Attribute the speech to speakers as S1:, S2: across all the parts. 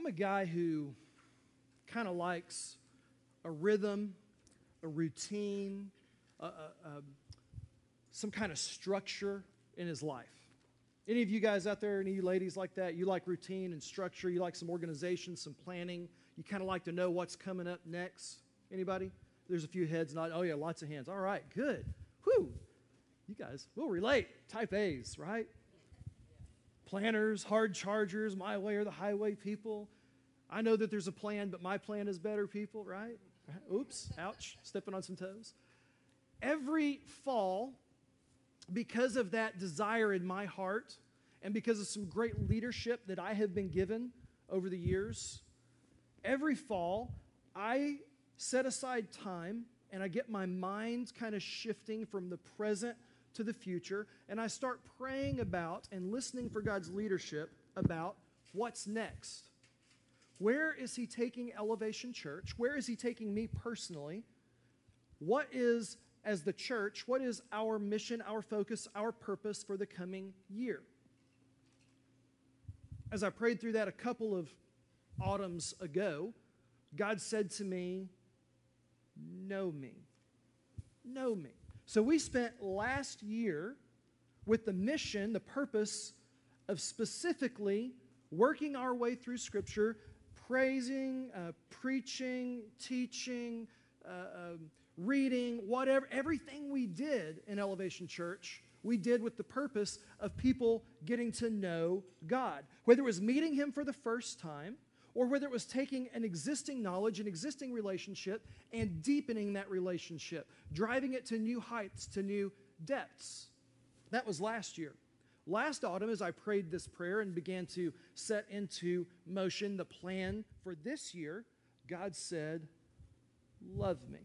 S1: I'm a guy who kind of likes a rhythm, a routine, some kind of structure in his life. Any of you guys out there, any of you ladies like that? You like routine and structure. You like some organization, some planning. You kind of like to know what's coming up next. Anybody? There's a few heads nodding. Oh, yeah, lots of hands. All right, good. Whew. You guys will relate. Type A's, right? Planners, hard chargers, my way or the highway people. I know that there's a plan, but my plan is better people, right? Oops, ouch, stepping on some toes. Every fall, because of that desire in my heart and because of some great leadership that I have been given over the years, every fall, I set aside time and I get my mind kind of shifting from the present to the future, and I start praying about and listening for God's leadership about what's next. Where is He taking Elevation Church? Where is He taking me personally? What is, as the church, what is our mission, our focus, our purpose for the coming year? As I prayed through that a couple of autumns ago, God said to me, know me. Know me. So we spent last year with the mission, the purpose of specifically working our way through Scripture, praising, preaching, teaching, reading, whatever, everything we did in Elevation Church, we did with the purpose of people getting to know God. Whether it was meeting Him for the first time, or whether it was taking an existing knowledge, an existing relationship, and deepening that relationship, driving it to new heights, to new depths. That was last year. Last autumn, as I prayed this prayer and began to set into motion the plan for this year, God said, love me.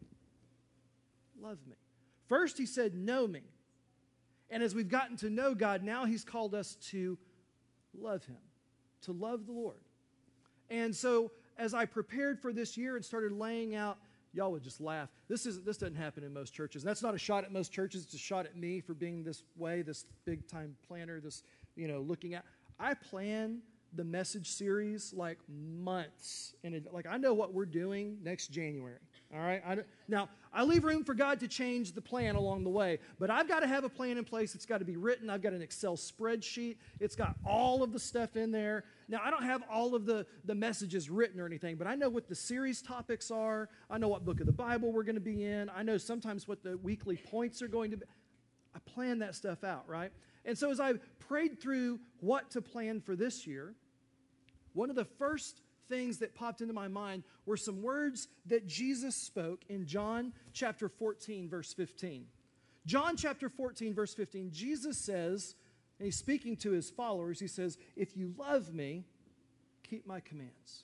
S1: Love me. First, He said, know me. And as we've gotten to know God, now He's called us to love Him, to love the Lord. And so as I prepared for this year and started laying out, y'all would just laugh. This doesn't happen in most churches. That's not a shot at most churches. It's a shot at me for being this way, this big-time planner, this, looking at. I plan the message series like months. And I know what we're doing next January. All right? Now, I leave room for God to change the plan along the way, but I've got to have a plan in place. It's got to be written. I've got an Excel spreadsheet. It's got all of the stuff in there. Now, I don't have all of the messages written or anything, but I know what the series topics are. I know what book of the Bible we're going to be in. I know sometimes what the weekly points are going to be. I plan that stuff out, right? And so as I prayed through what to plan for this year, one of the first things that popped into my mind were some words that Jesus spoke in John chapter 14, verse 15. John chapter 14, verse 15, Jesus says, and He's speaking to His followers, He says, if you love me, keep my commands.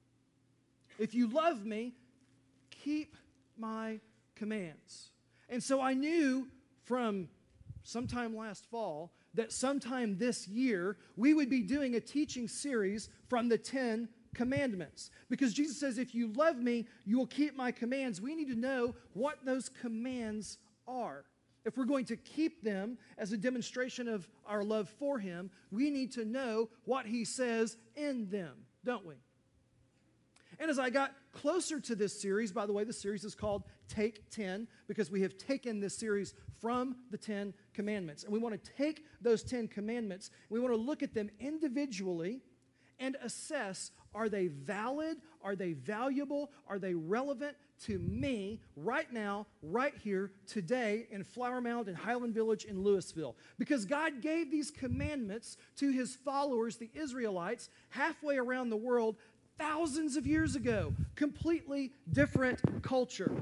S1: If you love me, keep my commands. And so I knew from sometime last fall that sometime this year we would be doing a teaching series from the 10 Commandments. Because Jesus says, if you love me, you will keep my commands. We need to know what those commands are. If we're going to keep them as a demonstration of our love for Him, we need to know what He says in them, don't we? And as I got closer to this series, by the way, the series is called Take 10 because we have taken this series from the 10 Commandments. And we want to take those 10 Commandments, we want to look at them individually and assess, are they valid? Are they valuable? Are they relevant to me right now, right here, today in Flower Mound, in Highland Village, in Louisville? Because God gave these commandments to His followers, the Israelites, halfway around the world, thousands of years ago. Completely different culture.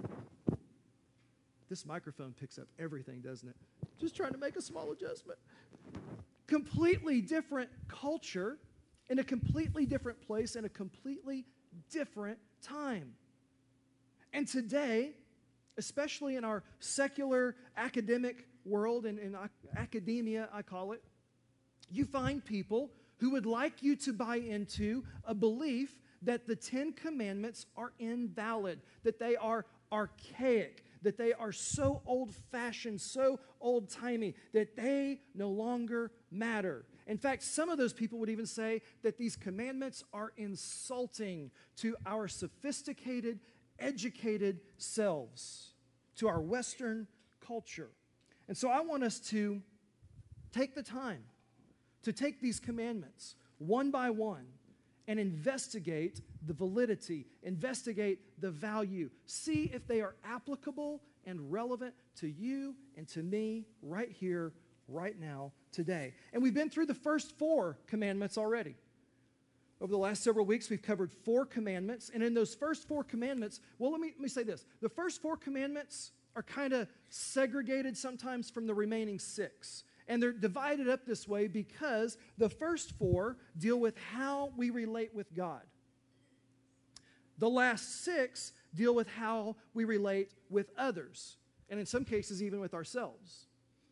S1: This microphone picks up everything, doesn't it? Just trying to make a small adjustment. Completely different culture in a completely different place in a completely different time. And today, especially in our secular academic world, and in academia, I call it, you find people who would like you to buy into a belief that the 10 Commandments are invalid, that they are archaic, that they are so old-fashioned, so old-timey, that they no longer matter. In fact, some of those people would even say that these commandments are insulting to our sophisticated, educated selves, to our Western culture. And so I want us to take the time to take these commandments one by one and investigate the validity, investigate the value, see if they are applicable and relevant to you and to me right here, right now, today. And we've been through the first 4 commandments already. Over the last several weeks, we've covered 4 commandments. And in those first 4 commandments, well, let me say this. The first 4 commandments are kind of segregated sometimes from the remaining 6. And they're divided up this way because the first 4 deal with how we relate with God. The last 6 deal with how we relate with others, and in some cases, even with ourselves.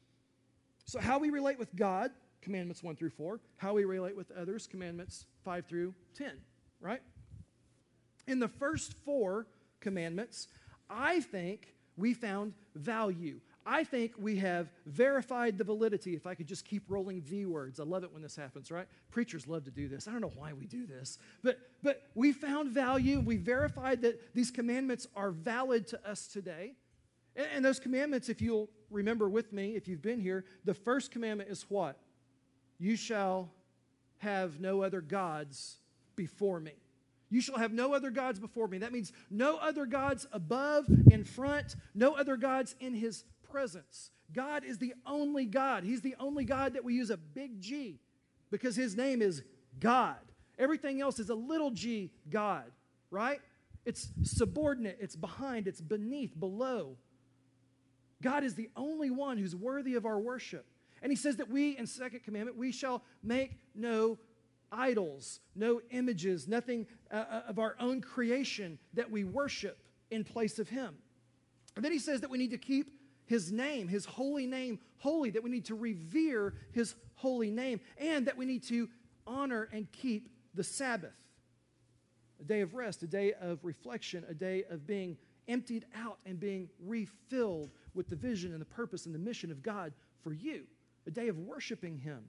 S1: So how we relate with God, commandments 1 through 4. How we relate with others, commandments 5 through 10, right? In the first 4 commandments, I think we found value. I think we have verified the validity. If I could just keep rolling V words. I love it when this happens, right? Preachers love to do this. I don't know why we do this. But we found value. We verified that these commandments are valid to us today. And those commandments, if you'll remember with me, if you've been here, the first commandment is what? You shall have no other gods before me. You shall have no other gods before me. That means no other gods above, in front, no other gods in his presence. God is the only God. He's the only God that we use a big G because his name is God. Everything else is a little g God, right? It's subordinate, it's behind, it's beneath, below. God is the only one who's worthy of our worship. And he says that we, in second commandment, we shall make no idols, no images, nothing of our own creation that we worship in place of him. And then he says that we need to keep his name, his holy name, holy, that we need to revere his holy name, and that we need to honor and keep the Sabbath, a day of rest, a day of reflection, a day of being emptied out and being refilled with the vision and the purpose and the mission of God for you, a day of worshiping him.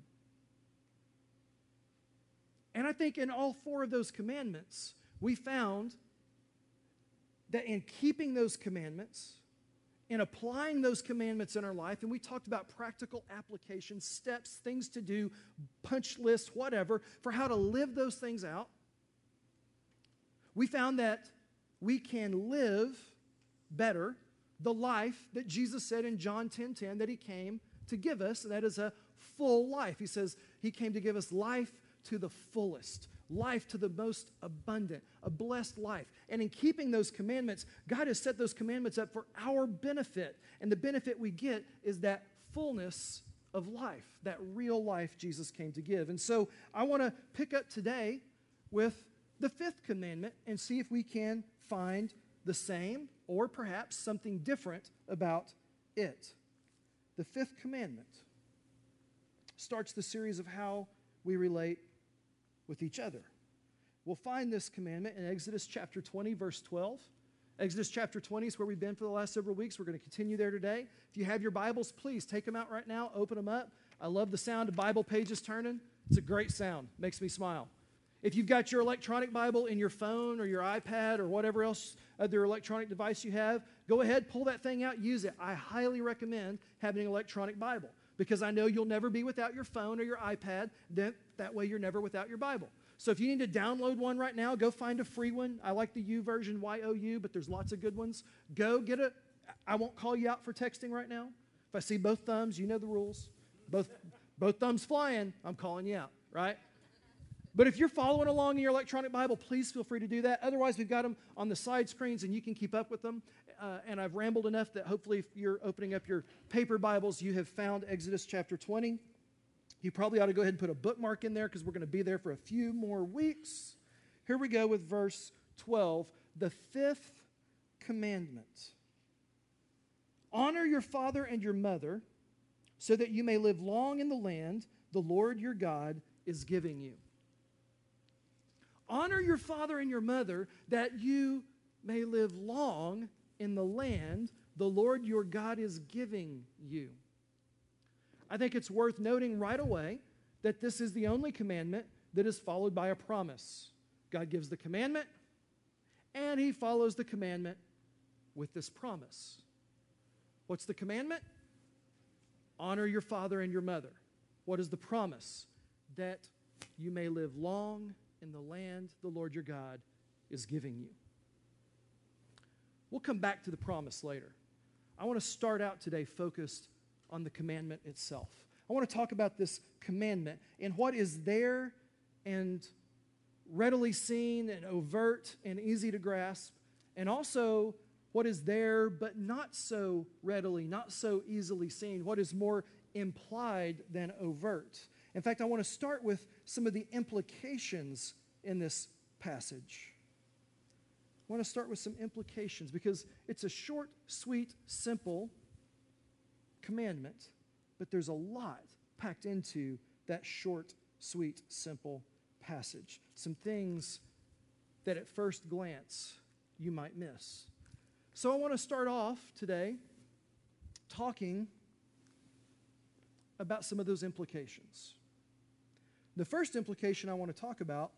S1: And I think in all 4 of those commandments, we found that in keeping those commandments, in applying those commandments in our life, and we talked about practical applications, steps, things to do, punch lists, whatever, for how to live those things out, we found that we can live better the life that Jesus said in John 10:10 that he came to give us, and that is a full life. He says he came to give us life to the fullest, life to the most abundant, a blessed life. And in keeping those commandments, God has set those commandments up for our benefit. And the benefit we get is that fullness of life, that real life Jesus came to give. And so I want to pick up today with the 5th commandment and see if we can find the same or perhaps something different about it. The 5th commandment starts the series of how we relate with each other. We'll find this commandment in Exodus chapter 20, verse 12. Exodus chapter 20 is where we've been for the last several weeks. We're going to continue there today. If you have your Bibles, please take them out right now, open them up. I love the sound of Bible pages turning. It's a great sound. Makes me smile. If you've got your electronic Bible in your phone or your iPad or whatever else other electronic device you have, go ahead, pull that thing out, use it. I highly recommend having an electronic Bible because I know you'll never be without your phone or your iPad. That way you're never without your Bible. So if you need to download one right now, go find a free one. I like the U version, Y-O-U, but there's lots of good ones. Go get it. I won't call you out for texting right now. If I see both thumbs, you know the rules. Both thumbs flying, I'm calling you out, right? But if you're following along in your electronic Bible, please feel free to do that. Otherwise, we've got them on the side screens, and you can keep up with them. And I've rambled enough that hopefully if you're opening up your paper Bibles, you have found Exodus chapter 20. You probably ought to go ahead and put a bookmark in there because we're going to be there for a few more weeks. Here we go with verse 12, the 5th commandment. Honor your father and your mother so that you may live long in the land the Lord your God is giving you. Honor your father and your mother that you may live long in the land the Lord your God is giving you. I think it's worth noting right away that this is the only commandment that is followed by a promise. God gives the commandment, and he follows the commandment with this promise. What's the commandment? Honor your father and your mother. What is the promise? That you may live long in the land the Lord your God is giving you. We'll come back to the promise later. I want to start out today focused on the commandment itself. I want to talk about this commandment and what is there and readily seen and overt and easy to grasp, and also what is there but not so readily, not so easily seen, what is more implied than overt. In fact, I want to start with some of the implications in this passage. I want to start with some implications because it's a short, sweet, simple commandment, but there's a lot packed into that short, sweet, simple passage. Some things that at first glance you might miss. So I want to start off today talking about some of those implications. The first implication I want to talk about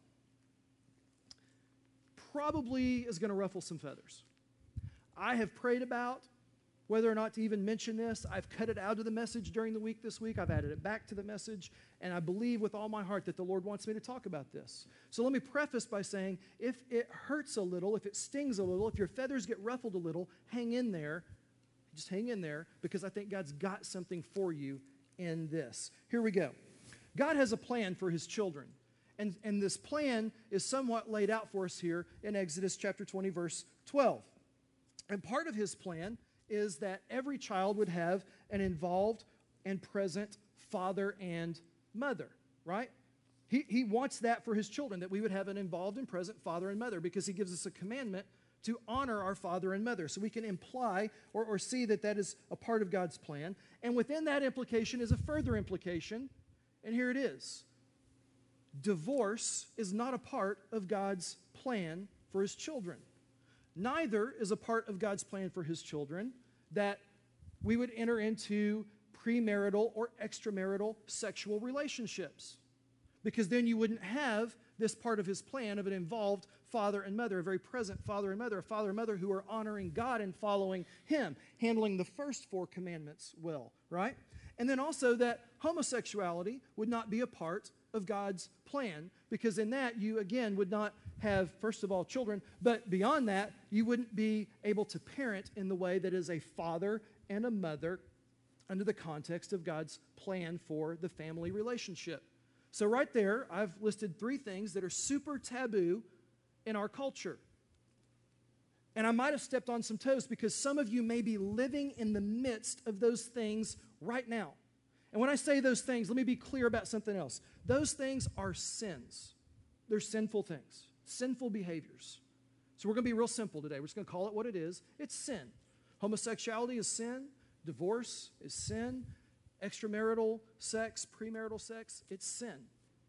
S1: probably is going to ruffle some feathers. I have prayed about whether or not to even mention this. I've cut it out of the message during the week this week. I've added it back to the message, and I believe with all my heart that the Lord wants me to talk about this. So let me preface by saying, if it hurts a little, if it stings a little, if your feathers get ruffled a little, hang in there. Just hang in there, because I think God's got something for you in this. Here we go. God has a plan for his children. And this plan is somewhat laid out for us here in Exodus chapter 20, verse 12. And part of his plan is that every child would have an involved and present father and mother, right? He wants that for his children, that we would have an involved and present father and mother, because he gives us a commandment to honor our father and mother. So we can imply or see that that is a part of God's plan. And within that implication is a further implication, and here it is. Divorce is not a part of God's plan for his children. Neither is a part of God's plan for his children that we would enter into premarital or extramarital sexual relationships, because then you wouldn't have this part of his plan of an involved father and mother, a very present father and mother, a father and mother who are honoring God and following him, handling the first 4 commandments well, right? And then also that homosexuality would not be a part of God's plan, because in that you, again, would not have, first of all, children, but beyond that, you wouldn't be able to parent in the way that is a father and a mother under the context of God's plan for the family relationship. So right there, I've listed 3 things that are super taboo in our culture. And I might have stepped on some toes, because some of you may be living in the midst of those things right now. And when I say those things, let me be clear about something else. Those things are sins. They're sinful things, sinful behaviors. So we're going to be real simple today. We're just going to call it what it is. It's sin. Homosexuality is sin. Divorce is sin. Extramarital sex, premarital sex, it's sin.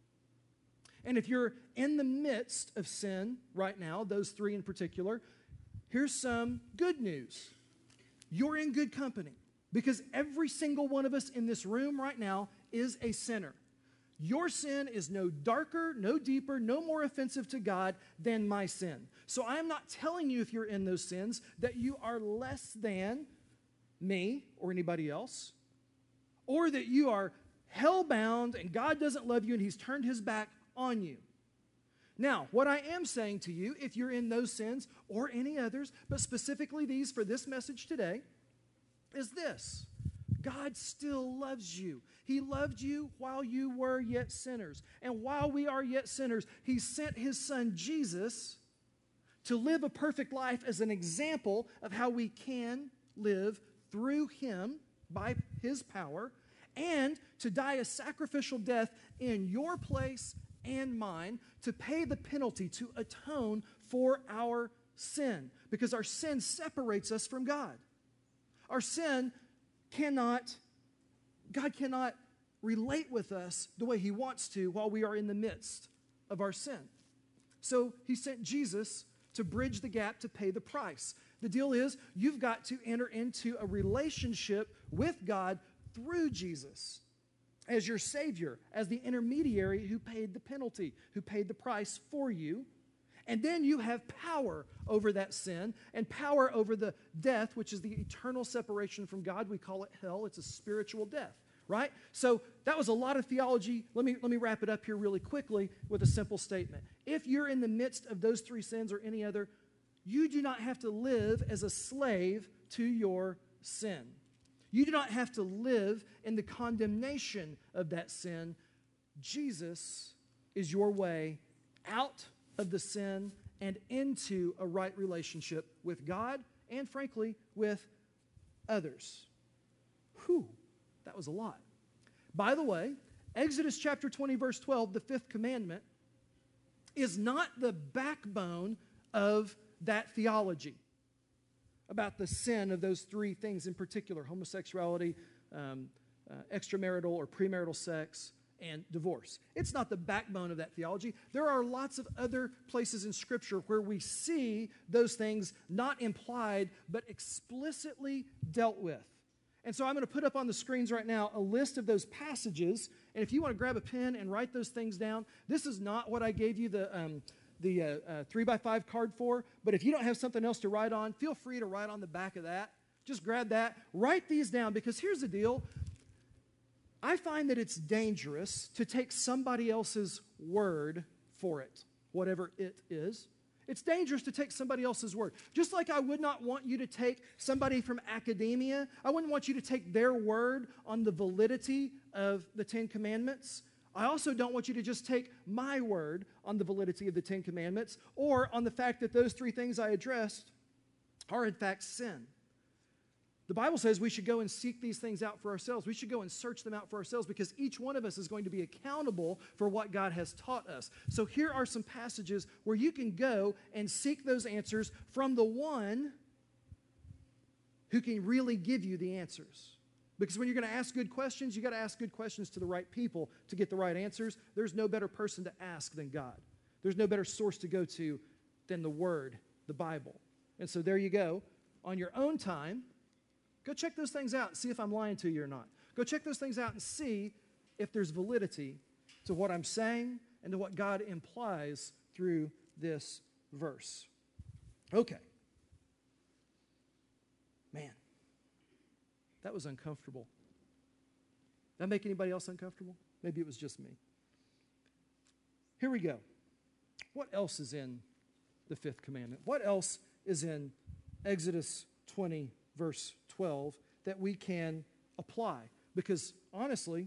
S1: And if you're in the midst of sin right now, those 3 in particular, here's some good news. You're in good company, because every single one of us in this room right now is a sinner. Your sin is no darker, no deeper, no more offensive to God than my sin. So I am not telling you, if you're in those sins, that you are less than me or anybody else, or that you are hell-bound and God doesn't love you and he's turned his back on you. Now, what I am saying to you, if you're in those sins or any others, but specifically these for this message today, is this: God still loves you. He loved you while you were yet sinners. And while we are yet sinners, he sent his son Jesus to live a perfect life as an example of how we can live through him by his power, and to die a sacrificial death in your place and mine to pay the penalty, to atone for our sin, because our sin separates us from God. Our sin God cannot relate with us the way he wants to while we are in the midst of our sin. So he sent Jesus to bridge the gap, to pay the price. The deal is, you've got to enter into a relationship with God through Jesus. as your Savior, as the intermediary who paid the penalty, who paid the price for you. And then you have power over that sin and power over the death, which is the eternal separation from God. We call it hell. It's a spiritual death, right? So that was a lot of theology. Let me wrap it up here really quickly with a simple statement. If you're in the midst of those three sins or any other, you do not have to live as a slave to your sin. You do not have to live in the condemnation of that sin. Jesus is your way out of the sin and into a right relationship with God and, frankly, with others. Whew, that was a lot. By the way, Exodus chapter 20, verse 12, the fifth commandment, is not the backbone of that theology about the sin of those three things in particular: homosexuality, extramarital or premarital sex, and divorce. It's not the backbone of that theology. There are lots of other places in Scripture where we see those things not implied but explicitly dealt with. And so I'm going to put up on the screens right now a list of those passages, and if you want to grab a pen and write those things down, this is not what I gave you the 3x5 card for, but if you don't have something else to write on, feel free to write on the back of that. Just grab that. Write these down, because here's the deal. I find that it's dangerous to take somebody else's word for it, whatever it is. It's dangerous to take somebody else's word. Just like I would not want you to take somebody from academia, I wouldn't want you to take their word on the validity of the Ten Commandments. I also don't want you to just take my word on the validity of the Ten Commandments or on the fact that those three things I addressed are in fact sin. The Bible says we should go and seek these things out for ourselves. We should go and search them out for ourselves, because each one of us is going to be accountable for what God has taught us. So here are some passages where you can go and seek those answers from the one who can really give you the answers. Because when you're going to ask good questions, you got to ask good questions to the right people to get the right answers. There's no better person to ask than God. There's no better source to go to than the Word, the Bible. And so there you go. On your own time, go check those things out and see if I'm lying to you or not. Go check those things out and see if there's validity to what I'm saying and to what God implies through this verse. Okay. Man, that was uncomfortable. Did that make anybody else uncomfortable? Maybe it was just me. Here we go. What else is in the fifth commandment? What else is in Exodus 20, verse 12, that we can apply? Because honestly,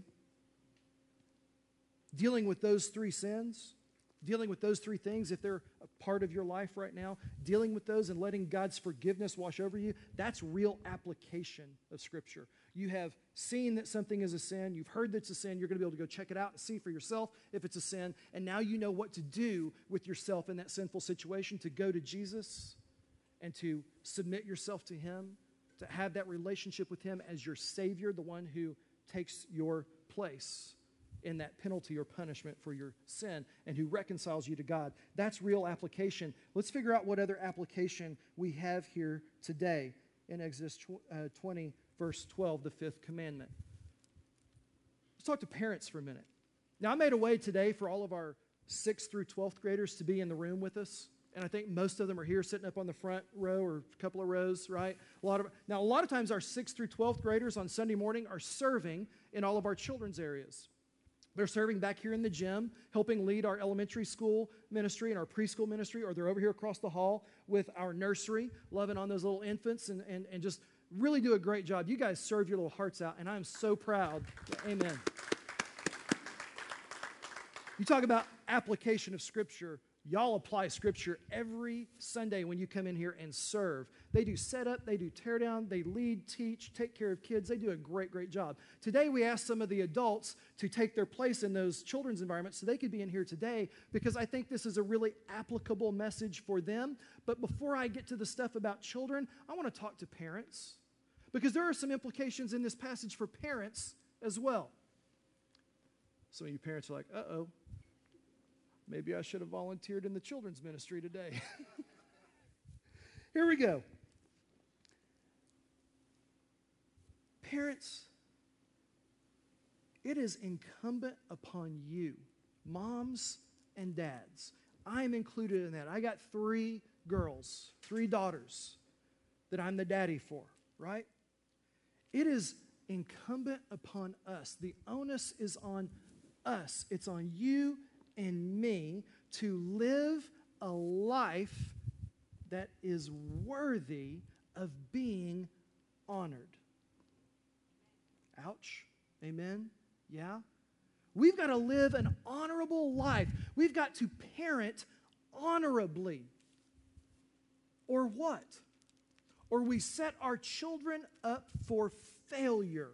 S1: dealing with those three sins, dealing with those three things, if they're a part of your life right now, dealing with those and letting God's forgiveness wash over you, that's real application of Scripture. You have seen that something is a sin. You've heard that it's a sin. You're going to be able to go check it out and see for yourself if it's a sin. And now you know what to do with yourself in that sinful situation, to go to Jesus and to submit yourself to Him, to have that relationship with Him as your Savior, the one who takes your place in that penalty or punishment for your sin and who reconciles you to God. That's real application. Let's figure out what other application we have here today in Exodus 20, verse 12, the fifth commandment. Let's talk to parents for a minute. Now, I made a way today for all of our 6th through 12th graders to be in the room with us. And I think most of them are here sitting up on the front row or a couple of rows, right? A lot of times our 6th through 12th graders on Sunday morning are serving in all of our children's areas. They're serving back here in the gym, helping lead our elementary school ministry and our preschool ministry, or they're over here across the hall with our nursery, loving on those little infants and just really do a great job. You guys serve your little hearts out, and I'm so proud. Amen. You talk about application of Scripture. Y'all apply Scripture every Sunday when you come in here and serve. They do setup, they do tear down, they lead, teach, take care of kids. They do a great, great job. Today we asked some of the adults to take their place in those children's environments so they could be in here today, because I think this is a really applicable message for them. But before I get to the stuff about children, I want to talk to parents, because there are some implications in this passage for parents as well. Some of you parents are like, uh-oh. Maybe I should have volunteered in the children's ministry today. Here we go. Parents, It is incumbent upon you, moms and dads. I am included in that. I got 3 girls, 3 daughters that I'm the daddy for, right? It is incumbent upon us. The onus is on us. It's on you and me to live a life that is worthy of being honored. Ouch. Amen. Yeah. We've got to live an honorable life. We've got to parent honorably. Or what? Or we set our children up for failure.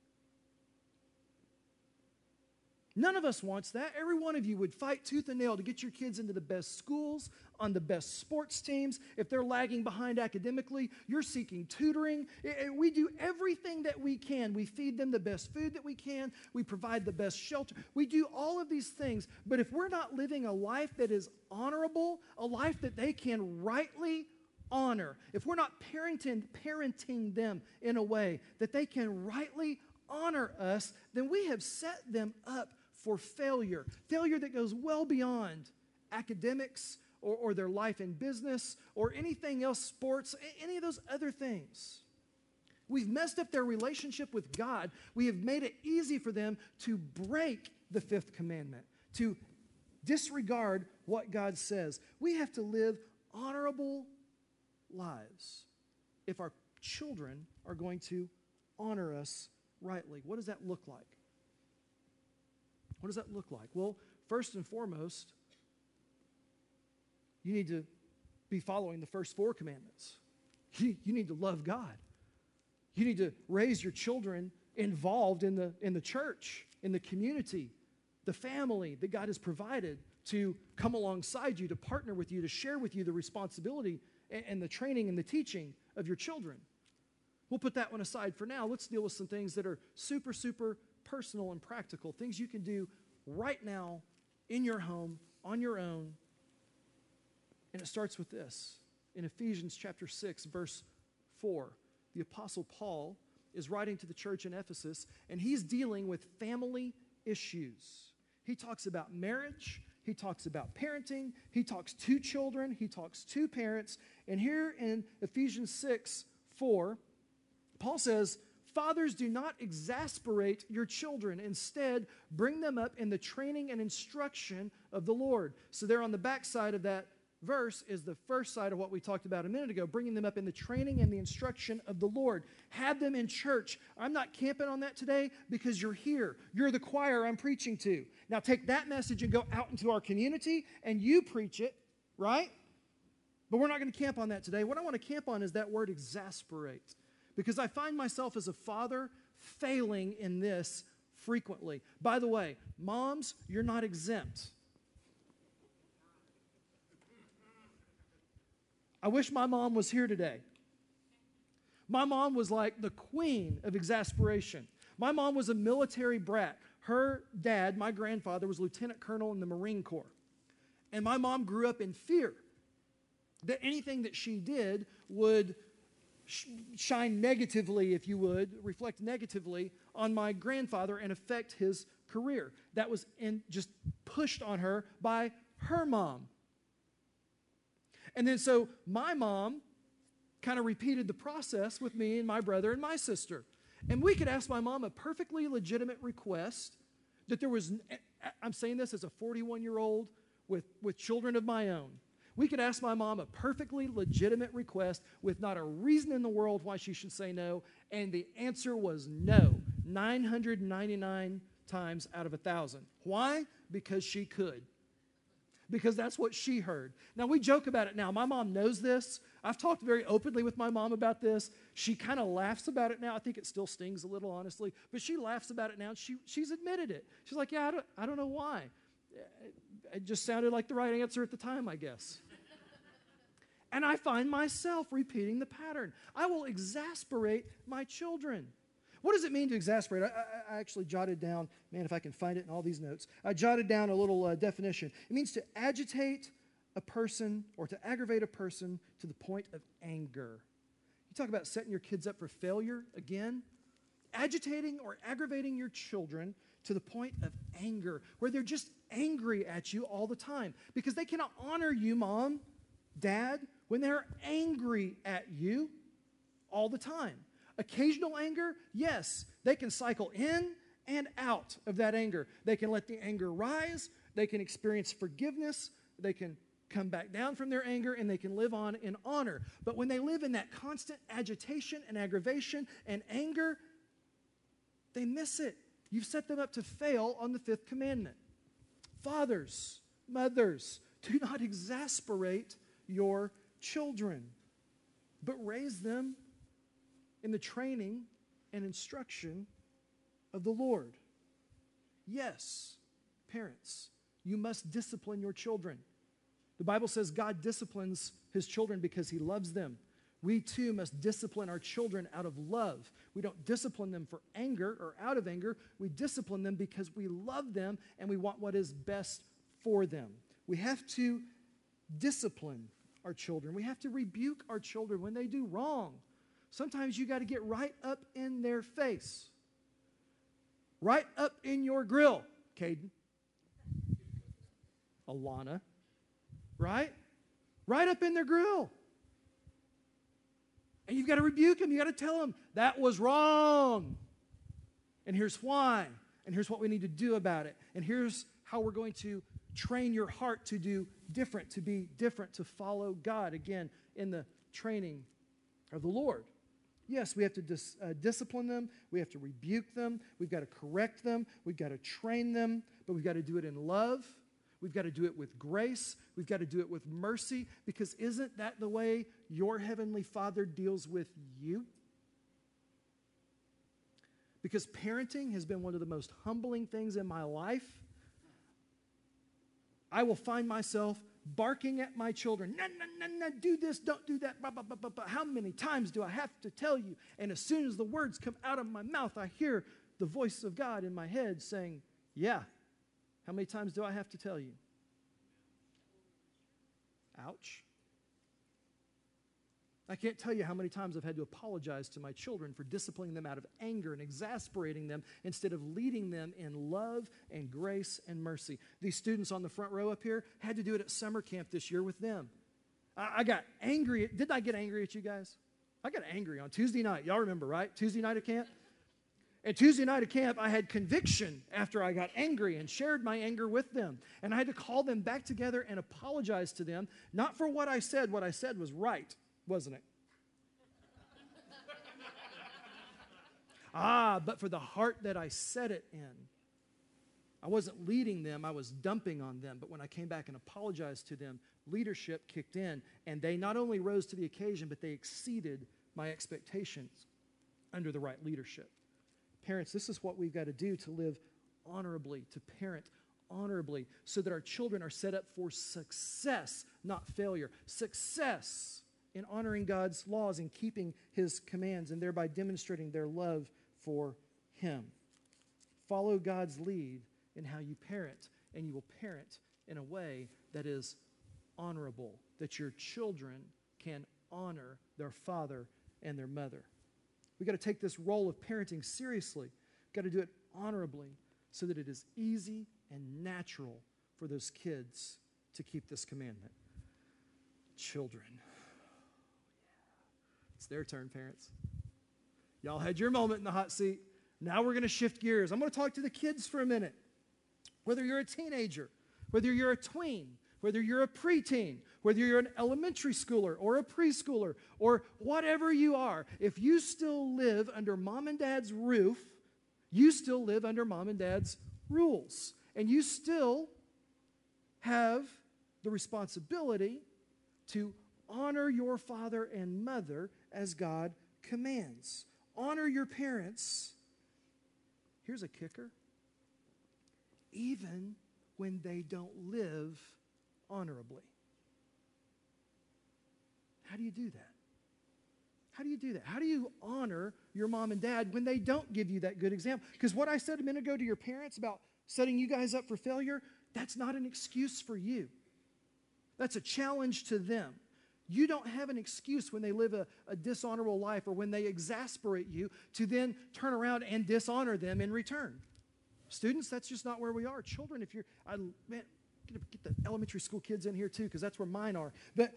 S1: None of us wants that. Every one of you would fight tooth and nail to get your kids into the best schools, on the best sports teams. If they're lagging behind academically, you're seeking tutoring. We do everything that we can. We feed them the best food that we can. We provide the best shelter. We do all of these things. But if we're not living a life that is honorable, a life that they can rightly honor, if we're not parenting them in a way that they can rightly honor us, then we have set them up for failure. Failure that goes well beyond academics or their life in business or anything else, sports, any of those other things. We've messed up their relationship with God. We have made it easy for them to break the 5th commandment, to disregard what God says. We have to live honorable lives if our children are going to honor us rightly. What does that look like? What does that look like? Well, first and foremost, you need to be following the first 4 commandments. You need to love God. You need to raise your children involved in the church, in the community, the family that God has provided to come alongside you, to partner with you, to share with you the responsibility and the training and the teaching of your children. We'll put that one aside for now. Let's deal with some things that are super, super personal and practical, things you can do right now in your home, on your own. And it starts with this. In Ephesians chapter 6, verse 4, the Apostle Paul is writing to the church in Ephesus, and he's dealing with family issues. He talks about marriage. He talks about parenting. He talks to children. He talks to parents. And here in Ephesians 6, 4, Paul says, "Fathers, do not exasperate your children. Instead, bring them up in the training and instruction of the Lord." So there on the back side of that verse is the first side of what we talked about a minute ago, bringing them up in the training and the instruction of the Lord. Have them in church. I'm not camping on that today because you're here. You're the choir I'm preaching to. Now take that message and go out into our community and you preach it, right? But we're not going to camp on that today. What I want to camp on is that word exasperate. Because I find myself as a father failing in this frequently. By the way, moms, you're not exempt. I wish my mom was here today. My mom was like the queen of exasperation. My mom was a military brat. Her dad, my grandfather, was lieutenant colonel in the Marine Corps. And my mom grew up in fear that anything that she did would shine negatively, if you would, reflect negatively on my grandfather and affect his career. That was just pushed on her by her mom. And then so my mom kind of repeated the process with me and my brother and my sister. And we could ask my mom a perfectly legitimate request that there was, I'm saying this as a 41-year-old with children of my own. We could ask my mom a perfectly legitimate request with not a reason in the world why she should say no, and the answer was no, 999 times out of 1,000. Why? Because she could. Because that's what she heard. Now, we joke about it now. My mom knows this. I've talked very openly with my mom about this. She kind of laughs about it now. I think it still stings a little, honestly, but she laughs about it now, and she's admitted it. She's like, yeah, I don't know why. It just sounded like the right answer at the time, I guess. And I find myself repeating the pattern. I will exasperate my children. What does it mean to exasperate? I actually jotted down, man, if I can find it in all these notes, I jotted down a little definition. It means to agitate a person or to aggravate a person to the point of anger. You talk about setting your kids up for failure again. Agitating or aggravating your children to the point of anger, where they're just angry at you all the time because they cannot honor you, mom, dad, when they're angry at you all the time. Occasional anger, yes, they can cycle in and out of that anger. They can let the anger rise. They can experience forgiveness. They can come back down from their anger, and they can live on in honor. But when they live in that constant agitation and aggravation and anger, they miss it. You've set them up to fail on the fifth commandment. Fathers, mothers, do not exasperate your children, but raise them in the training and instruction of the Lord. Yes, parents, you must discipline your children. The Bible says God disciplines his children because he loves them. We too must discipline our children out of love. We don't discipline them for anger or out of anger. We discipline them because we love them and we want what is best for them. We have to discipline our children. We have to rebuke our children when they do wrong. Sometimes you got to get right up in their face. Right up in your grill, Caden. Alana. Right? Right up in their grill. And you've got to rebuke them. You've got to tell them, that was wrong. And here's why. And here's what we need to do about it. And here's how we're going to train your heart to do different, to be different, to follow God, again, in the training of the Lord. Yes, we have to discipline them. We have to rebuke them. We've got to correct them. We've got to train them. But we've got to do it in love. We've got to do it with grace. We've got to do it with mercy, because isn't that the way your heavenly Father deals with you? Because parenting has been one of the most humbling things in my life. I will find myself barking at my children. No, no, no, no, do this, don't do that. Blah, blah, blah, blah, blah. How many times do I have to tell you? And as soon as the words come out of my mouth, I hear the voice of God in my head saying, yeah. How many times do I have to tell you? Ouch. I can't tell you how many times I've had to apologize to my children for disciplining them out of anger and exasperating them instead of leading them in love and grace and mercy. These students on the front row up here had to do it at summer camp this year with them. I got angry. Didn't I get angry at you guys? I got angry on Tuesday night. Y'all remember, right? Tuesday night at camp? And Tuesday night at camp, I had conviction after I got angry and shared my anger with them. And I had to call them back together and apologize to them, not for what I said. What I said was right, wasn't it? But for the heart that I said it in. I wasn't leading them, I was dumping on them. But when I came back and apologized to them, leadership kicked in, and they not only rose to the occasion, but they exceeded my expectations under the right leadership. Parents, this is what we've got to do to live honorably, to parent honorably, so that our children are set up for success, not failure. Success in honoring God's laws and keeping his commands, and thereby demonstrating their love for him. Follow God's lead in how you parent, and you will parent in a way that is honorable, that your children can honor their father and their mother. We've got to take this role of parenting seriously. We've got to do it honorably so that it is easy and natural for those kids to keep this commandment. Children. It's their turn, parents. Y'all had your moment in the hot seat. Now we're going to shift gears. I'm going to talk to the kids for a minute. Whether you're a teenager, whether you're a tween, whether you're a preteen, whether you're an elementary schooler or a preschooler or whatever you are, if you still live under mom and dad's roof, you still live under mom and dad's rules. And you still have the responsibility to honor your father and mother as God commands. Honor your parents. Here's a kicker. Even when they don't live honorably. How do you do that? How do you do that? How do you honor your mom and dad when they don't give you that good example? Because what I said a minute ago to your parents about setting you guys up for failure, that's not an excuse for you. That's a challenge to them. You don't have an excuse when they live a dishonorable life or when they exasperate you to then turn around and dishonor them in return. Students, that's just not where we are. Children, if you're, man, get the elementary school kids in here too, because that's where mine are. But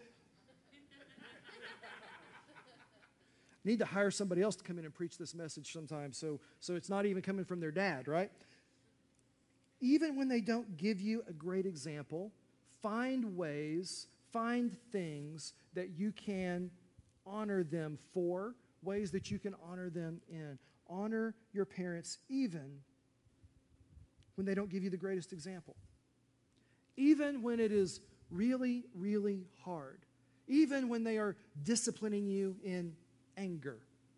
S1: need to hire somebody else to come in and preach this message sometime, so it's not even coming from their dad, right? Even when they don't give you a great example, find ways, find things that you can honor them for, ways that you can honor them in. Honor your parents even when they don't give you the greatest example. Even when it is really, really hard. Even when they are disciplining you in anger.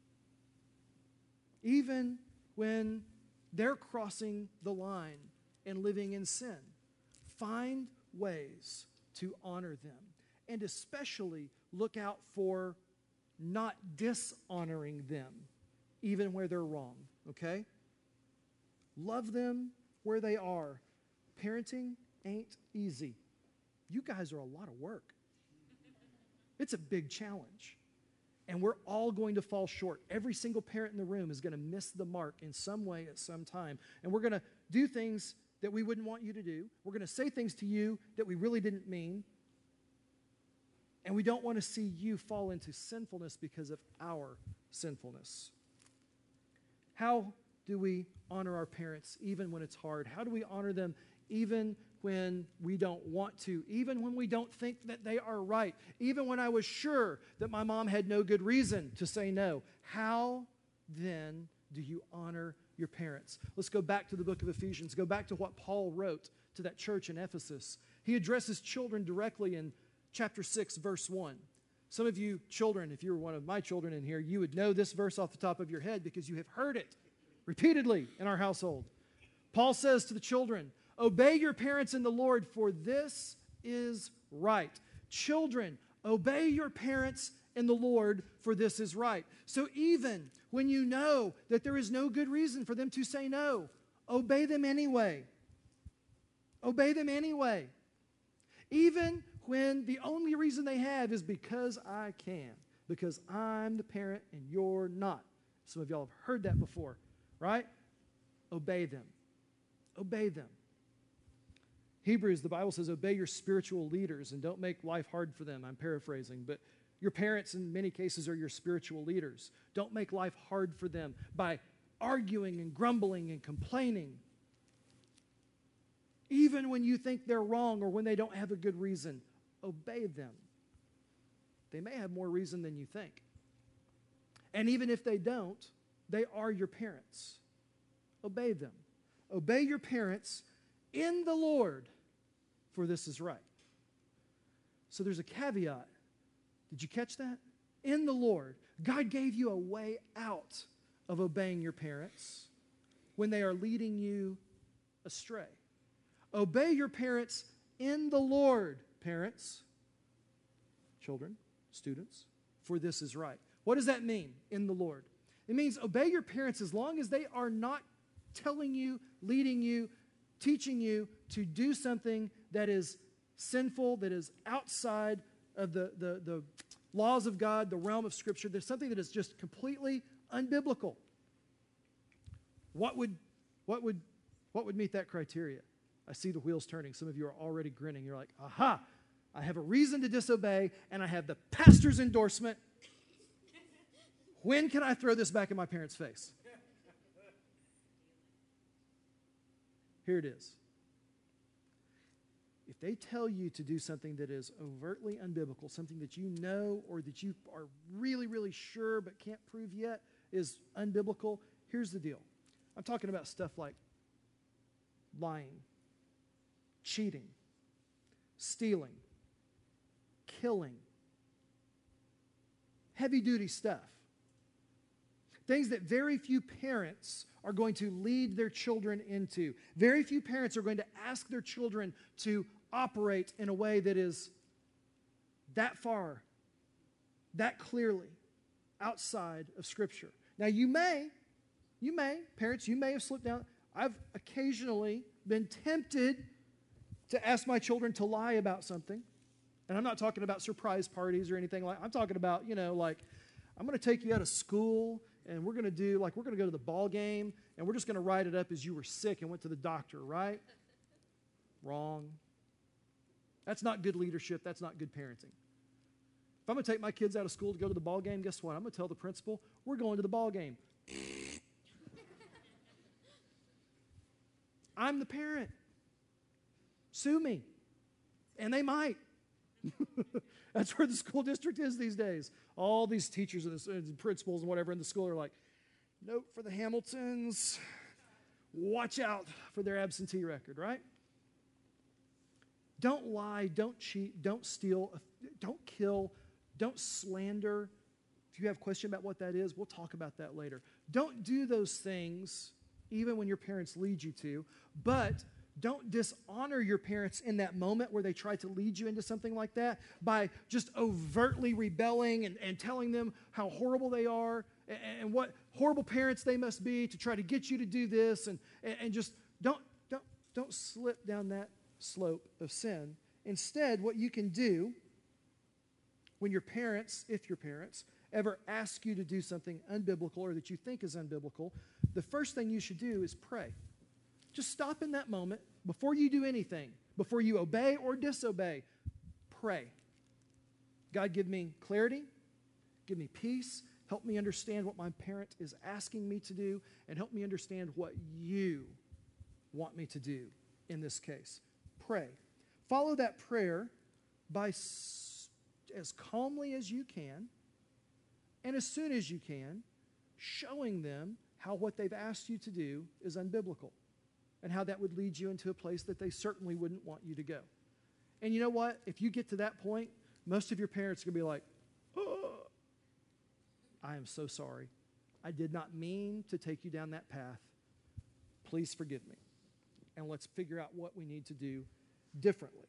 S1: Even when they're crossing the line and living in sin. Find ways to honor them. And especially look out for not dishonoring them, even where they're wrong, okay? Love them where they are. Parenting ain't easy. You guys are a lot of work. It's a big challenge. And we're all going to fall short. Every single parent in the room is going to miss the mark in some way at some time. And we're going to do things that we wouldn't want you to do. We're going to say things to you that we really didn't mean. And we don't want to see you fall into sinfulness because of our sinfulness. How do we honor our parents even when it's hard? How do we honor them even when we don't want to? Even when we don't think that they are right? Even when I was sure that my mom had no good reason to say no? How then do you honor your parents? Let's go back to the book of Ephesians. Go back to what Paul wrote to that church in Ephesus. He addresses children directly in chapter 6, verse 1. Some of you children, if you were one of my children in here, you would know this verse off the top of your head because you have heard it repeatedly in our household. Paul says to the children, obey your parents in the Lord, for this is right. Children, obey your parents in the Lord, for this is right. So even when you know that there is no good reason for them to say no, obey them anyway. Obey them anyway. Even when the only reason they have is because I can, because I'm the parent and you're not. Some of y'all have heard that before, right? Obey them. Obey them. Hebrews, the Bible says, obey your spiritual leaders and don't make life hard for them. I'm paraphrasing, but your parents in many cases are your spiritual leaders. Don't make life hard for them by arguing and grumbling and complaining. Even when you think they're wrong or when they don't have a good reason, obey them. They may have more reason than you think. And even if they don't, they are your parents. Obey them. Obey your parents in the Lord, for this is right. So there's a caveat. Did you catch that? In the Lord. God gave you a way out of obeying your parents when they are leading you astray. Obey your parents in the Lord, parents, children, students, for this is right. What does that mean, in the Lord? It means obey your parents as long as they are not telling you, leading you, teaching you to do something that is sinful, that is outside of the laws of God, the realm of Scripture. There's something that is just completely unbiblical. What would meet that criteria? I see the wheels turning. Some of you are already grinning. You're like, aha, I have a reason to disobey, and I have the pastor's endorsement. When can I throw this back in my parents' face? Here it is. If they tell you to do something that is overtly unbiblical, something that you know or that you are really, really sure but can't prove yet is unbiblical, here's the deal. I'm talking about stuff like lying, cheating, stealing, killing, heavy-duty stuff. Things that very few parents are going to lead their children into. Very few parents are going to ask their children to operate in a way that is that far, that clearly outside of Scripture. Now parents, you may have slipped down. I've occasionally been tempted to ask my children to lie about something. And I'm not talking about surprise parties or anything like that. I'm talking about, like, I'm going to take you out of school and we're going to go to the ball game and we're just going to write it up as you were sick and went to the doctor, right? Wrong. That's not good leadership. That's not good parenting. If I'm going to take my kids out of school to go to the ball game, guess what? I'm going to tell the principal, we're going to the ball game. I'm the parent. Sue me. And they might. That's where the school district is these days. All these teachers and principals and whatever in the school are like, note for the Hamiltons, watch out for their absentee record, right? Don't lie, don't cheat, don't steal, don't kill, don't slander. If you have a question about what that is, we'll talk about that later. Don't do those things even when your parents lead you to, but don't dishonor your parents in that moment where they try to lead you into something like that by just overtly rebelling and telling them how horrible they are and what horrible parents they must be to try to get you to do this, and just don't slip down that slope of sin. Instead, what you can do when your parents, if your parents, ever ask you to do something unbiblical or that you think is unbiblical, the first thing you should do is pray. Just stop in that moment before you do anything, before you obey or disobey. Pray. God, give me clarity, give me peace, help me understand what my parent is asking me to do, and help me understand what you want me to do in this case. Pray. Follow that prayer by as calmly as you can and as soon as you can, showing them how what they've asked you to do is unbiblical and how that would lead you into a place that they certainly wouldn't want you to go. And you know what? If you get to that point, most of your parents are going to be like, oh, I am so sorry. I did not mean to take you down that path. Please forgive me. And let's figure out what we need to do differently.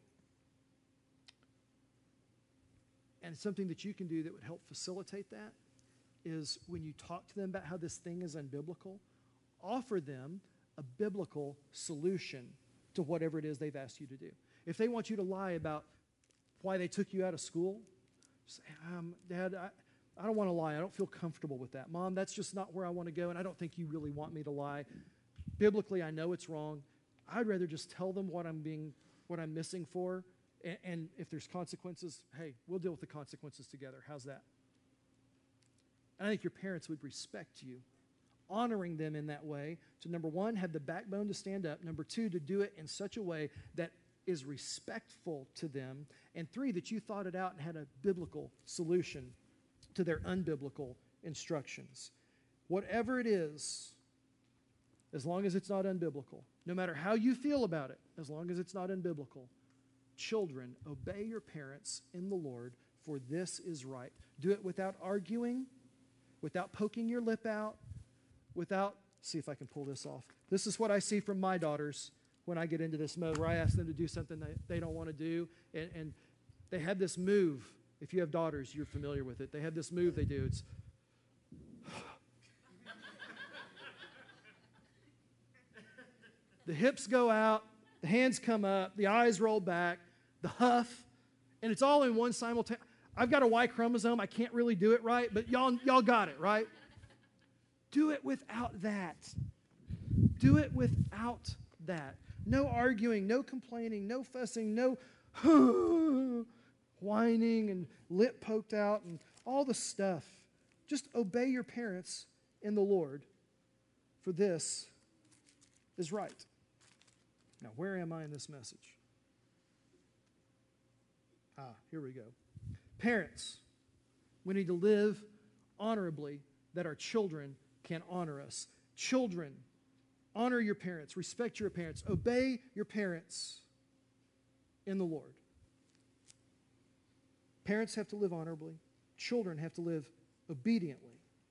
S1: And something that you can do that would help facilitate that is when you talk to them about how this thing is unbiblical, offer them a biblical solution to whatever it is they've asked you to do. If they want you to lie about why they took you out of school, say, Dad, I don't want to lie. I don't feel comfortable with that. Mom, that's just not where I want to go, and I don't think you really want me to lie. Biblically, I know it's wrong. I'd rather just tell them what I'm missing for, and if there's consequences, hey, we'll deal with the consequences together. How's that? And I think your parents would respect you, honoring them in that way to, number one, have the backbone to stand up, number two, to do it in such a way that is respectful to them, and three, that you thought it out and had a biblical solution to their unbiblical instructions. Whatever it is, as long as it's not unbiblical, no matter how you feel about it, as long as it's not unbiblical, children, obey your parents in the Lord, for this is right. Do it without arguing, without poking your lip out, without, see if I can pull this off. This is what I see from my daughters when I get into this mode where I ask them to do something they don't want to do, and they have this move. If you have daughters, you're familiar with it. They have this move they do. It's the hips go out, the hands come up, the eyes roll back, the huff, and it's all in one simultaneous. I've got a Y chromosome. I can't really do it right, but y'all got it, right? Do it without that. Do it without that. No arguing, no complaining, no fussing, no whining and lip poked out and all the stuff. Just obey your parents in the Lord, for this is right. Now, where am I in this message? Here we go. Parents, we need to live honorably that our children can honor us. Children, honor your parents, respect your parents, obey your parents in the Lord. Parents have to live honorably. Children have to live obediently.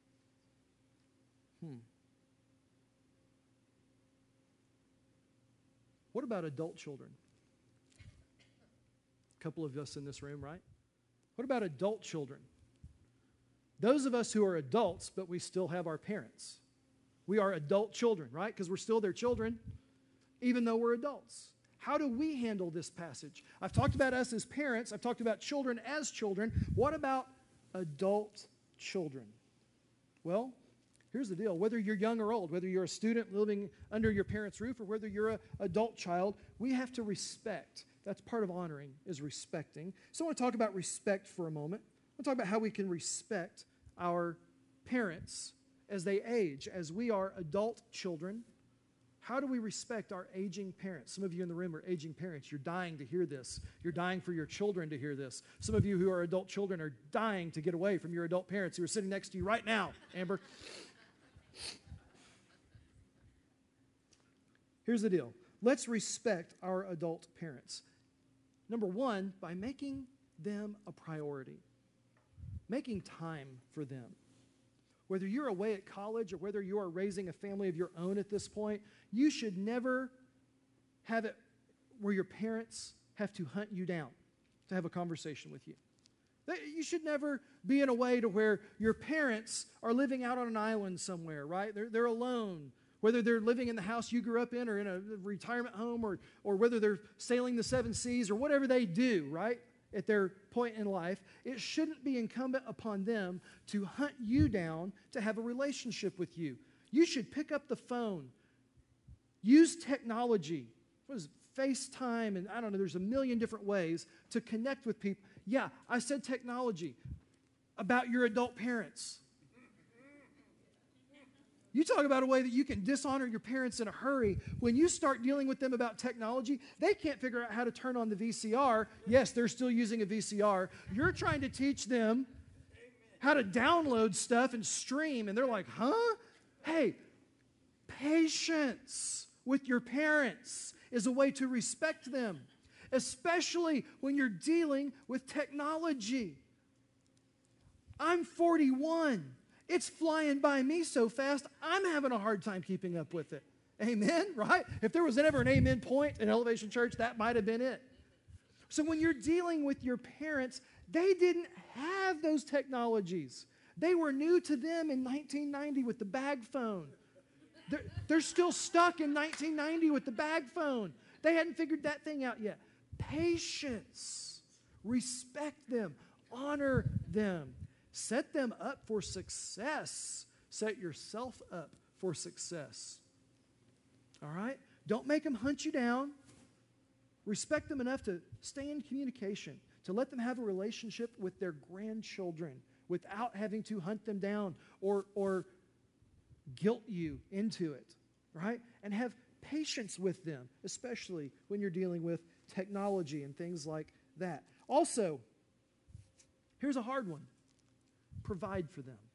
S1: What about adult children? A couple of us in this room, right? What about adult children? Those of us who are adults, but we still have our parents. We are adult children, right? Because we're still their children, even though we're adults. How do we handle this passage? I've talked about us as parents. I've talked about children as children. What about adult children? Well, here's the deal. Whether you're young or old, whether you're a student living under your parents' roof or whether you're an adult child, we have to respect. That's part of honoring, is respecting. So I want to talk about respect for a moment. I want to talk about how we can respect our parents as they age, as we are adult children. How do we respect our aging parents? Some of you in the room are aging parents. You're dying to hear this. You're dying for your children to hear this. Some of you who are adult children are dying to get away from your adult parents who are sitting next to you right now, Amber. Here's the deal. Let's respect our adult parents. Number one, by making them a priority. Making time for them. Whether you're away at college or whether you are raising a family of your own at this point, you should never have it where your parents have to hunt you down to have a conversation with you. You should never be in a way to where your parents are living out on an island somewhere, right? They're alone. Whether they're living in the house you grew up in or in a retirement home or whether they're sailing the seven seas or whatever they do, right? At their point in life, it shouldn't be incumbent upon them to hunt you down to have a relationship with you. You should pick up the phone, use technology, what is it, FaceTime, and I don't know, there's a million different ways to connect with people. Yeah, I said technology about your adult parents. You talk about a way that you can dishonor your parents in a hurry. When you start dealing with them about technology, they can't figure out how to turn on the VCR. Yes, they're still using a VCR. You're trying to teach them how to download stuff and stream, and they're like, huh? Hey, patience with your parents is a way to respect them, especially when you're dealing with technology. I'm 41. It's flying by me so fast, I'm having a hard time keeping up with it. Amen, right? If there was ever an amen point in Elevation Church, that might have been it. So when you're dealing with your parents, they didn't have those technologies. They were new to them in 1990 with the bag phone. They're still stuck in 1990 with the bag phone. They hadn't figured that thing out yet. Patience. Respect them. Honor them. Set them up for success. Set yourself up for success. All right? Don't make them hunt you down. Respect them enough to stay in communication, to let them have a relationship with their grandchildren without having to hunt them down or guilt you into it, right? And have patience with them, especially when you're dealing with technology and things like that. Also, here's a hard one. Provide for them.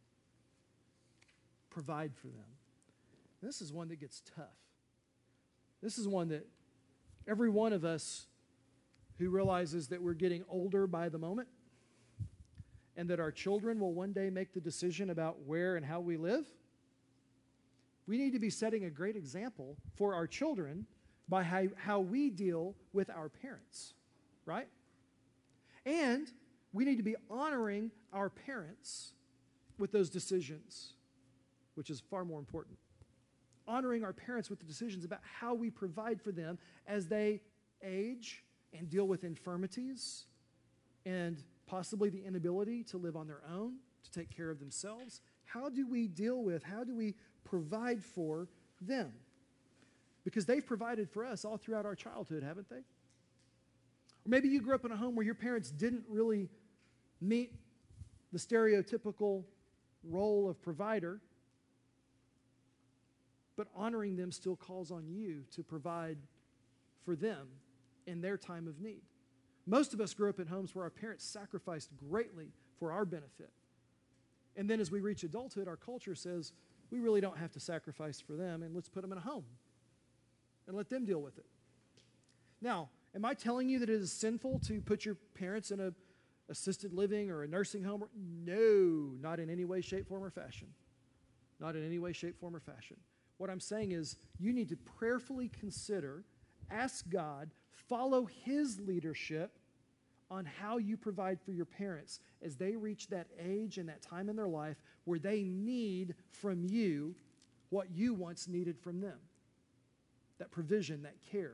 S1: Provide for them. This is one that gets tough. This is one that every one of us who realizes that we're getting older by the moment and that our children will one day make the decision about where and how we live, we need to be setting a great example for our children by how we deal with our parents, right? And we need to be honoring our parents with those decisions, which is far more important. Honoring our parents with the decisions about how we provide for them as they age and deal with infirmities and possibly the inability to live on their own, to take care of themselves. How do we provide for them? Because they've provided for us all throughout our childhood, haven't they? Or maybe you grew up in a home where your parents didn't really meet the stereotypical role of provider, but honoring them still calls on you to provide for them in their time of need. Most of us grew up in homes where our parents sacrificed greatly for our benefit. And then as we reach adulthood, our culture says, we really don't have to sacrifice for them, and let's put them in a home and let them deal with it. Now, am I telling you that it is sinful to put your parents in a assisted living or a nursing home? No, not in any way, shape, form, or fashion. Not in any way, shape, form, or fashion. What I'm saying is you need to prayerfully consider, ask God, follow His leadership on how you provide for your parents as they reach that age and that time in their life where they need from you what you once needed from them. That provision, that care.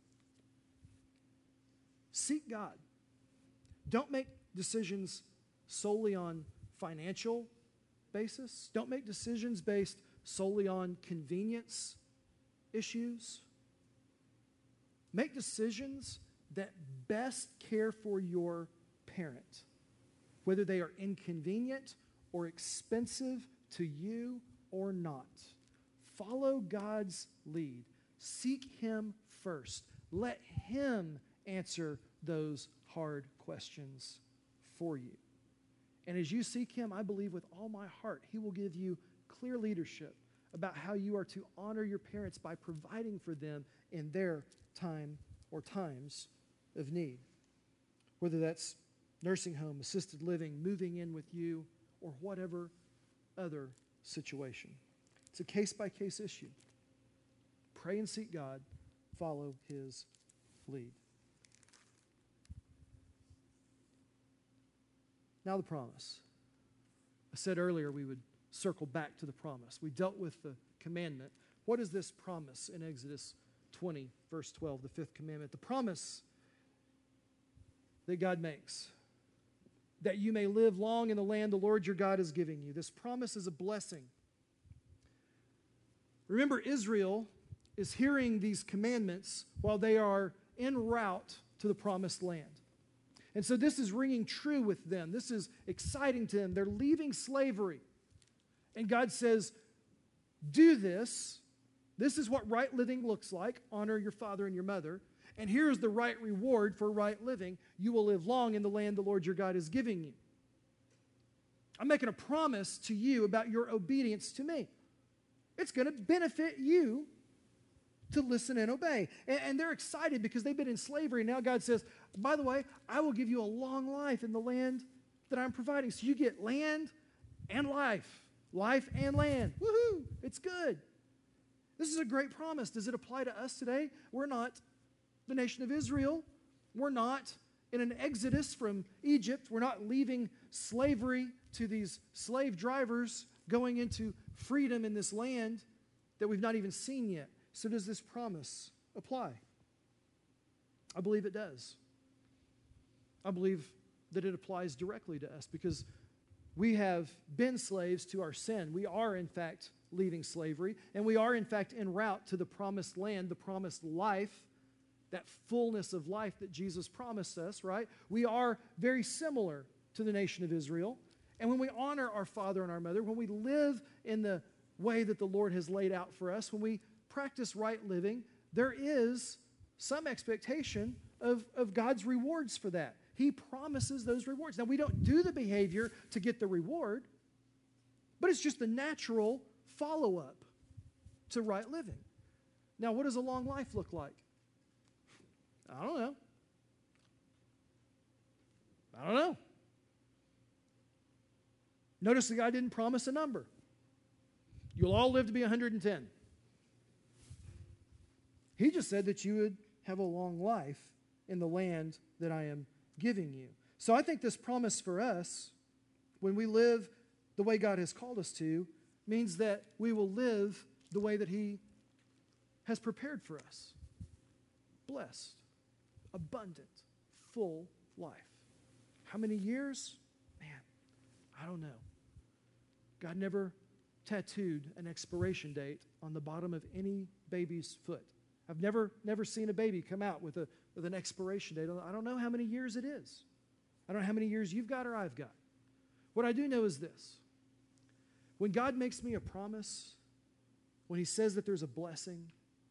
S1: Seek God. Don't make decisions solely on financial basis. Don't make decisions based solely on convenience issues. Make decisions that best care for your parent, whether they are inconvenient or expensive to you or not. Follow God's lead. Seek Him first. Let Him answer those hard questions for you. And as you seek Him, I believe with all my heart, He will give you clear leadership about how you are to honor your parents by providing for them in their time or times of need. Whether that's nursing home, assisted living, moving in with you, or whatever other situation. It's a case-by-case issue. Pray and seek God. Follow His lead. Now the promise. I said earlier we would circle back to the promise. We dealt with the commandment. What is this promise in Exodus 20, verse 12, the fifth commandment? The promise that God makes, that you may live long in the land the Lord your God is giving you. This promise is a blessing. Remember, Israel is hearing these commandments while they are en route to the promised land. And so this is ringing true with them. This is exciting to them. They're leaving slavery. And God says, do this. This is what right living looks like. Honor your father and your mother. And here's the right reward for right living. You will live long in the land the Lord your God is giving you. I'm making a promise to you about your obedience to me. It's going to benefit you to listen and obey. And they're excited because they've been in slavery. Now God says, by the way, I will give you a long life in the land that I'm providing. So you get land and life. Life and land. Woohoo! It's good. This is a great promise. Does it apply to us today? We're not the nation of Israel. We're not in an exodus from Egypt. We're not leaving slavery to these slave drivers going into freedom in this land that we've not even seen yet. So does this promise apply? I believe it does. I believe that it applies directly to us because we have been slaves to our sin. We are, in fact, leaving slavery, and we are, in fact, en route to the promised land, the promised life, that fullness of life that Jesus promised us, right? We are very similar to the nation of Israel. And when we honor our father and our mother, when we live in the way that the Lord has laid out for us, when we practice right living, there is some expectation of God's rewards for that. He promises those rewards. Now, we don't do the behavior to get the reward, but it's just the natural follow-up to right living. Now, what does a long life look like? I don't know. Notice the guy didn't promise a number. You'll all live to be 110. He just said that you would have a long life in the land that I am giving you. So I think this promise for us, when we live the way God has called us to, means that we will live the way that He has prepared for us. Blessed, abundant, full life. How many years? Man, I don't know. God never tattooed an expiration date on the bottom of any baby's foot. I've never seen a baby come out with an expiration date. I don't know how many years it is. I don't know how many years you've got or I've got. What I do know is this. When God makes me a promise, when He says that there's a blessing,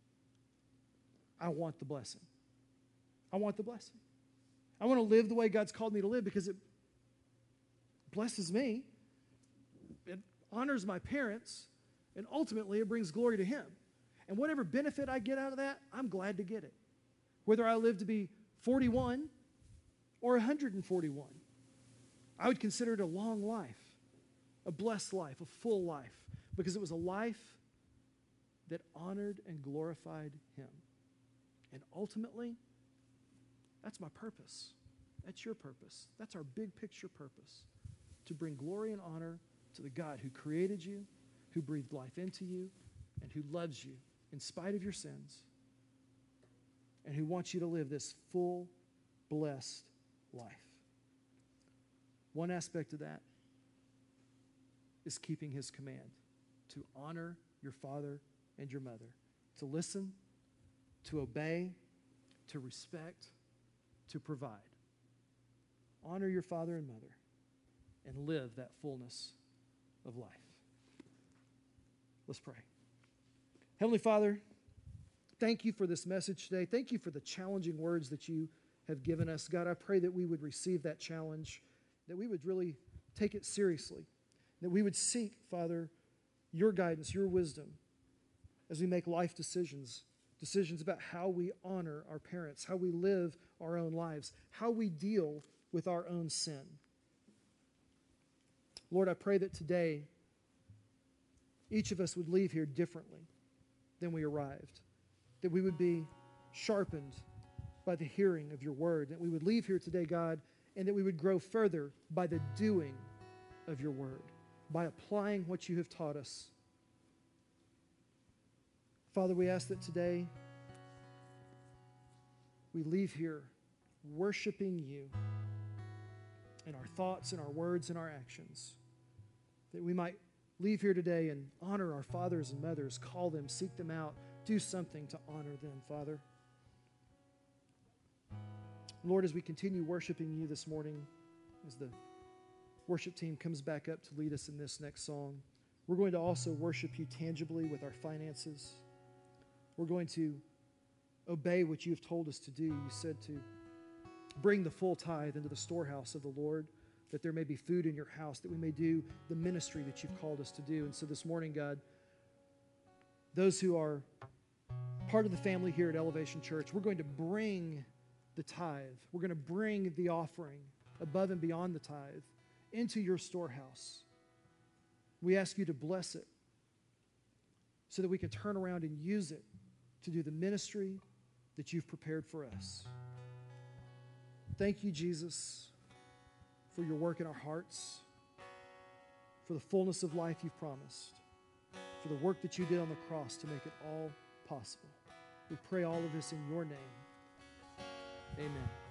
S1: I want the blessing. I want the blessing. I want to live the way God's called me to live because it blesses me. It honors my parents, and ultimately it brings glory to Him. And whatever benefit I get out of that, I'm glad to get it. Whether I live to be 41 or 141, I would consider it a long life, a blessed life, a full life, because it was a life that honored and glorified Him. And ultimately, that's my purpose. That's your purpose. That's our big picture purpose, to bring glory and honor to the God who created you, who breathed life into you, and who loves you in spite of your sins, and who wants you to live this full, blessed life. One aspect of that is keeping his command to honor your father and your mother, to listen, to obey, to respect, to provide. Honor your father and mother and live that fullness of life. Let's pray. Heavenly Father, thank you for this message today. Thank you for the challenging words that you have given us. God, I pray that we would receive that challenge, that we would really take it seriously, that we would seek, Father, your guidance, your wisdom as we make life decisions about how we honor our parents, how we live our own lives, how we deal with our own sin. Lord, I pray that today each of us would leave here differently than we arrived, that we would be sharpened by the hearing of your word, that we would leave here today, God, and that we would grow further by the doing of your word, by applying what you have taught us. Father, we ask that today we leave here worshiping you in our thoughts and our words and our actions, that we might leave here today and honor our fathers and mothers, call them, seek them out, do something to honor them, Father. Lord, as we continue worshiping you this morning, as the worship team comes back up to lead us in this next song, we're going to also worship you tangibly with our finances. We're going to obey what you have told us to do. You said to bring the full tithe into the storehouse of the Lord, that there may be food in your house, that we may do the ministry that you've called us to do. And so this morning, God, those who are part of the family here at Elevation Church, we're going to bring the tithe. We're going to bring the offering above and beyond the tithe into your storehouse. We ask you to bless it so that we can turn around and use it to do the ministry that you've prepared for us. Thank you, Jesus, for your work in our hearts, for the fullness of life you've promised, for the work that you did on the cross to make it all possible. We pray all of this in your name. Amen.